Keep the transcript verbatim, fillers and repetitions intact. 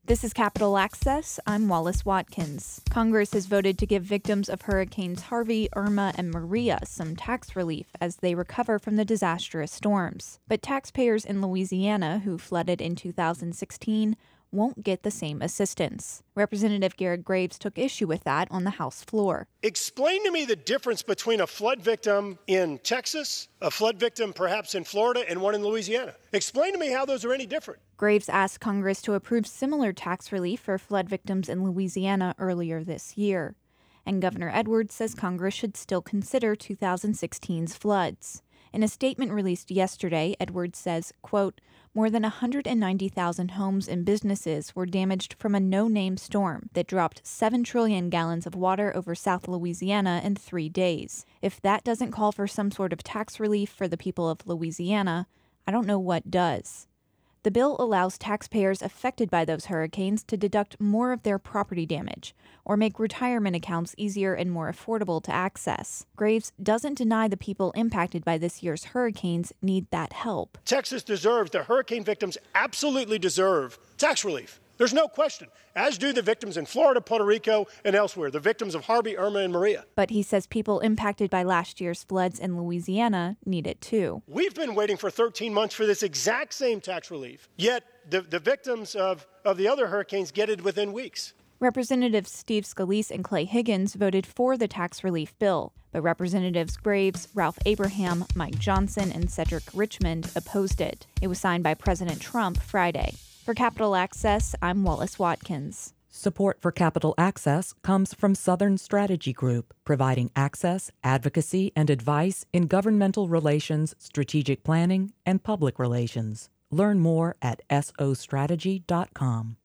This is Capital Access. I'm Wallace Watkins. Congress has voted to give victims of Hurricanes Harvey, Irma, and Maria some tax relief as they recover from the disastrous storms. But taxpayers in Louisiana who flooded in two thousand sixteen won't get the same assistance. Representative Garrett Graves took issue with that on the House floor. Explain to me the difference between a flood victim in Texas, a flood victim perhaps in Florida, and one in Louisiana. Explain to me how those are any different. Graves asked Congress to approve similar tax relief for flood victims in Louisiana earlier this year. And Governor Edwards says Congress should still consider two thousand sixteen's floods. In a statement released yesterday, Edwards says, quote, more than one hundred ninety thousand homes and businesses were damaged from a no-name storm that dropped seven trillion gallons of water over South Louisiana in three days. If that doesn't call for some sort of tax relief for the people of Louisiana, I don't know what does. The bill allows taxpayers affected by those hurricanes to deduct more of their property damage or make retirement accounts easier and more affordable to access. Graves doesn't deny the people impacted by this year's hurricanes need that help. Texas deserves, the hurricane victims absolutely deserve tax relief. There's no question, as do the victims in Florida, Puerto Rico, and elsewhere, the victims of Harvey, Irma, and Maria. But he says people impacted by last year's floods in Louisiana need it too. We've been waiting for thirteen months for this exact same tax relief, yet the, the victims of, of the other hurricanes get it within weeks. Representatives Steve Scalise and Clay Higgins voted for the tax relief bill, but Representatives Graves, Ralph Abraham, Mike Johnson, and Cedric Richmond opposed it. It was signed by President Trump Friday. For Capital Access, I'm Wallace Watkins. Support for Capital Access comes from Southern Strategy Group, providing access, advocacy, and advice in governmental relations, strategic planning, and public relations. Learn more at S O strategy dot com.